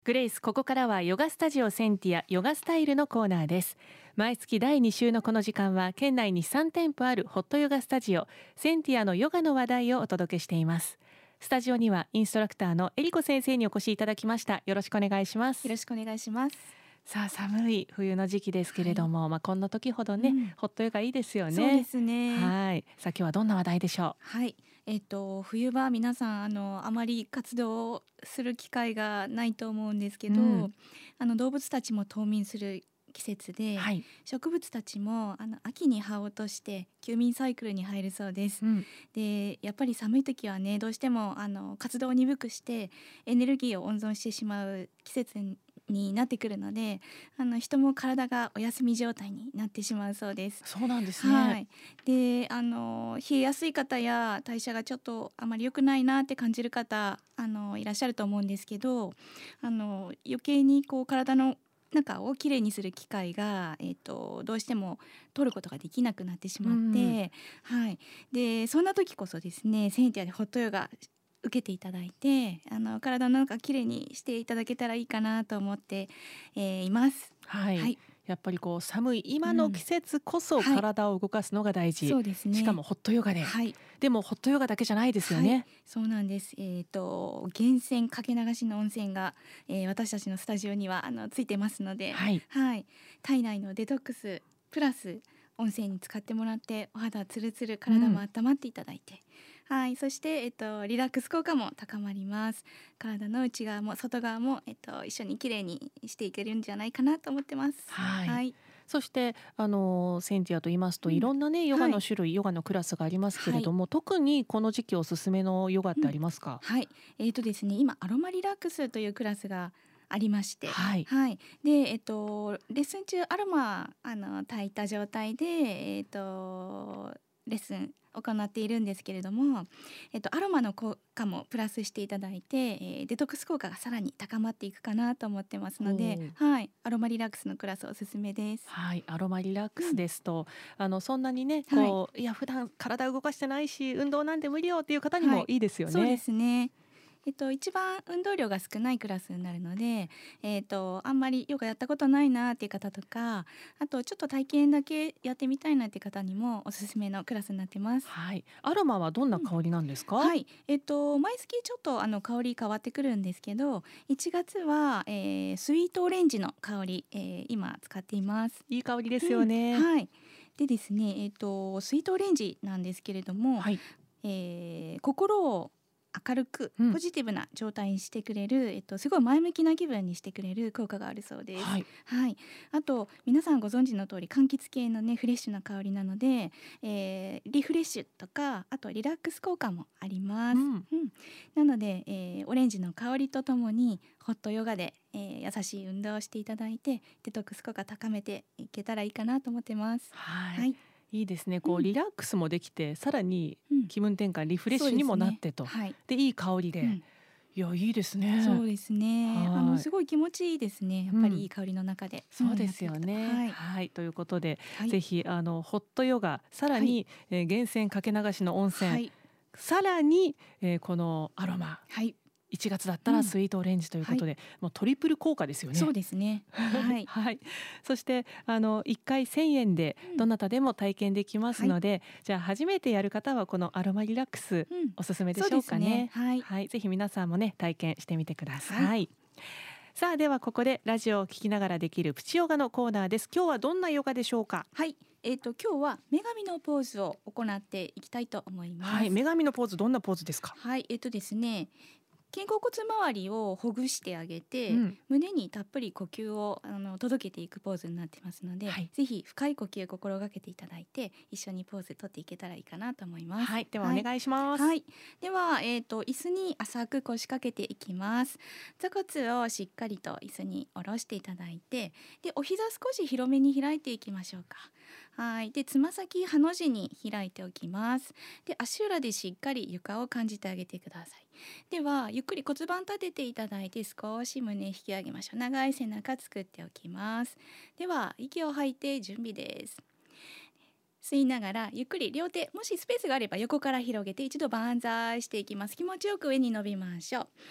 グレイス、ここからはヨガスタジオセンティアヨガスタイルのコーナーです。毎月第2週のこの時間は県内に3店舗あるホットヨガスタジオセンティアのヨガの話題をお届けしています。スタジオにはインストラクターのエリコ先生にお越しいただきました。よろしくお願いします。 よろしくお願いします。 さあ、寒い冬の時期ですけれども、こんな時ほどね、ホットヨガいいですよね。 そうですね。 はい。さあ、今日はどんな話題でしょう。 はい。冬場皆さんあまり活動をする機会がないと思うんですけど、動物たちも冬眠する季節で、植物たちも秋に葉を落として休眠サイクルに入るそうです。で、やっぱり寒い時はね、どうしても活動を鈍くしてエネルギーを温存してしまう季節になってくるので、人も体がお休み状態になってしまうそうです。 そうなんですね。 はい。で、冷えやすい方や代謝がちょっとあまり良くないなって感じる方いらっしゃると思うんですけど、余計にこう体の中をきれいにする機会が、どうしても取ることができなくなってしまって、はい。で、そんな時こそですね、センティアでホットヨガ受けていただいて、体の中きれいにしていただけたらいいかなと思って、います。 はい。やっぱりこう寒い今の季節こそ体を動かすのが大事。 そうですね。 しかもホットヨガで。でもホットヨガだけじゃないですよね。 そうなんです。源泉かけ流しの温泉が、私たちのスタジオにはついてますので、体内のデトックスプラス温泉に使ってもらってお肌ツルツル、体も温まっていただいて、そして、リラックス効果も高まります。体の内側も外側も、一緒にきれいにしていけるんじゃないかなと思ってます。 そしてセンティアと言いますと、いろんなねヨガの種類、ヨガのクラスがありますけれども、特にこの時期おすすめのヨガってありますか？ ですね、今アロマリラックスというクラスがありまして、で、レッスン中アロマ炊いた状態でレッスン行っているんですけれども、アロマの効果もプラスしていただいて、デトックス効果がさらに高まっていくかなと思ってますので、アロマリラックスのクラスおすすめです。 アロマリラックスですと、そんなにねこう、いや普段体動かしてないし運動なんて無理よっていう方にもいいですよね。 そうですね。一番運動量が少ないクラスになるので、あんまりヨガやったことないなっていう方とか、あとちょっと体験だけやってみたいなっていう方にもおすすめのクラスになってます。 アロマはどんな香りなんですか？ 毎月ちょっと香り変わってくるんですけど、1月は、スイートオレンジの香り、今使っています。 いい香りですよね。 でですね、スイートオレンジなんですけれども、心を明るくポジティブな状態にしてくれる、すごい前向きな気分にしてくれる効果があるそうです。あと皆さんご存知の通り柑橘系のねフレッシュな香りなので、リフレッシュとかあとリラックス効果もあります。なので、オレンジの香りとともにホットヨガで、優しい運動をしていただいてデトックス効果高めていけたらいいかなと思ってます。 いいですね。こうリラックスもできて、さらに気分転換、リフレッシュにもなってと、でいい香りで、いやいいですね。 そうですね。すごい気持ちいいですね。やっぱりいい香りの中で。 そうですよね。ということで、ぜひホットヨガ、さらに、源泉かけ流しの温泉、さらに、このアロマ。1月だったらスイートオレンジということで、もうトリプル効果ですよね。 そうですね。 そして1回1000円でどなたでも体験できますので、じゃあ初めてやる方はこのアロマリラックス、おすすめでしょうかね。ぜひ皆さんもね体験してみてください。さあ、ではここでラジオを聞きながらできるプチヨガのコーナーです。今日はどんなヨガでしょうか？ 今日は女神のポーズを行っていきたいと思います。 女神のポーズ、どんなポーズですか？ ですね、肩甲骨周りをほぐしてあげて、胸にたっぷり呼吸を届けていくポーズになってますので、ぜひ深い呼吸を心がけていただいて一緒にポーズ取っていけたらいいかなと思います。 ではお願いします。 では、椅子に浅く腰掛けていきます。座骨をしっかりと椅子に下ろしていただいて、でお膝少し広めに開いていきましょうか。でつま先ハの字に開いておきます。で足裏でしっかり床を感じてあげてください。ではゆっくり骨盤立てていただいて少し胸引き上げましょう。長い背中作っておきます。では息を吐いて準備です。吸いながらゆっくり両手、もしスペースがあれば横から広げて一度万歳していきます。気持ちよく上に伸びましょう。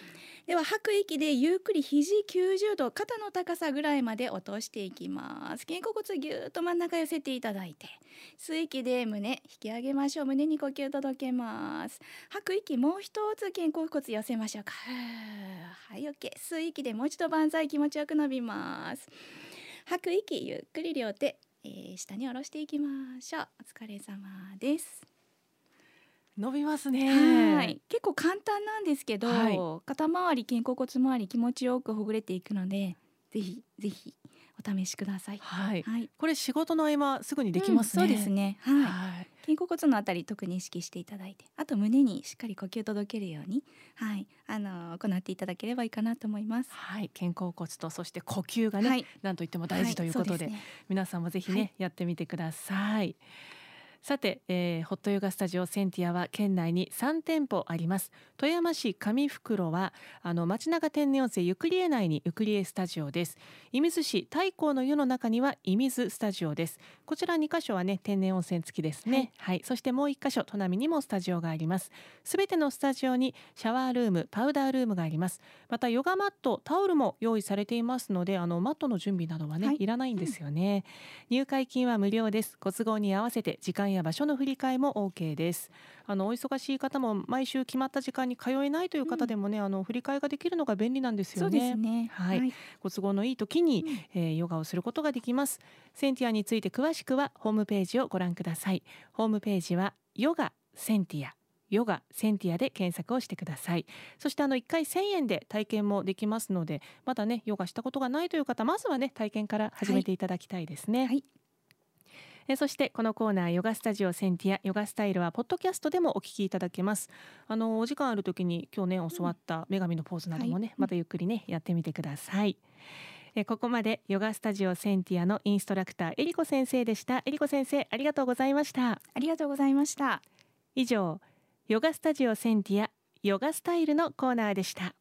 では吐く息でゆっくり肘90度、肩の高さぐらいまで落としていきます。肩甲骨ぎゅーっと真ん中寄せていただいて、吸う息で胸引き上げましょう。胸に呼吸届けます。吐く息もう一つ肩甲骨寄せましょうか。はい、 OK。 吸う息でもう一度万歳、気持ちよく伸びます。吐く息ゆっくり両手、下に下ろしていきましょう。お疲れ様です。 伸びますね。 はい、結構簡単なんですけど、はい、肩周り肩甲骨周り気持ちよくほぐれていくので、ぜひぜひお試しください。 はい、はい、これ仕事の合間すぐにできますね。 そうですね。はい。はい、肩甲骨のあたり特に意識していただいて、あと胸にしっかり呼吸届けるように、はい、行っていただければいいかなと思います。 はい、肩甲骨とそして呼吸がね、はい、なんといっても大事ということで、皆さんもぜひね、はい、やってみてください。さて、ホットヨガスタジオセンティアは県内に3店舗あります。富山市上袋は町中天然温泉ゆくりえ内にゆくりえスタジオです。射水市太閤の湯の中には射水スタジオです。こちら2カ所はね天然温泉付きですね。はい、はい、そしてもう1カ所都並にもスタジオがあります。すべてのスタジオにシャワールーム、パウダールームがあります。またヨガマット、タオルも用意されていますので、マットの準備などはね、いらないんですよね。入会金は無料です。ご都合に合わせて時間や場所の振り替えも OK です。お忙しい方も毎週決まった時間に通えないという方でもね、振り替えができるのが便利なんですよね。 そうですね。 はいはい、ご都合のいい時に、ヨガをすることができます。センティアについて詳しくはホームページをご覧ください。ホームページはヨガセンティア、ヨガセンティアで検索をしてください。そして1回1000円で体験もできますので、まだねヨガしたことがないという方、まずはね体験から始めていただきたいですね。はい、そしてこのコーナーヨガスタジオセンティアヨガスタイルはポッドキャストでもお聞きいただけます。お時間ある時に今日ね教わった女神のポーズなどもね、はい、またゆっくりねやってみてください。ここまでヨガスタジオセンティアのインストラクターえりこ先生でした。えりこ先生、ありがとうございました。 ありがとうございました。 以上、ヨガスタジオセンティアヨガスタイルのコーナーでした。